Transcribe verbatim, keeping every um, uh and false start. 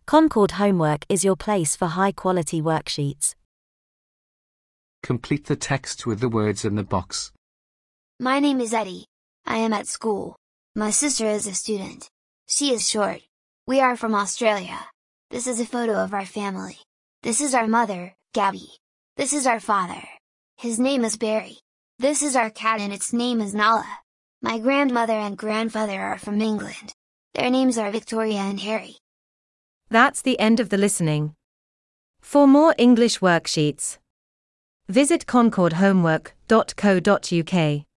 Concord Homework is your place for high-quality worksheets. Complete the text with the words in the box. My name is Eddie. I am at school. My sister is a student. She is short. We are from Australia. This is a photo of our family. This is our mother, Gabby. This is our father. His name is Barry. This is our cat and its name is Nala. My grandmother and grandfather are from England. Their names are Victoria and Harry. That's the end of the listening. For more English worksheets, visit concord homework dot co dot U K.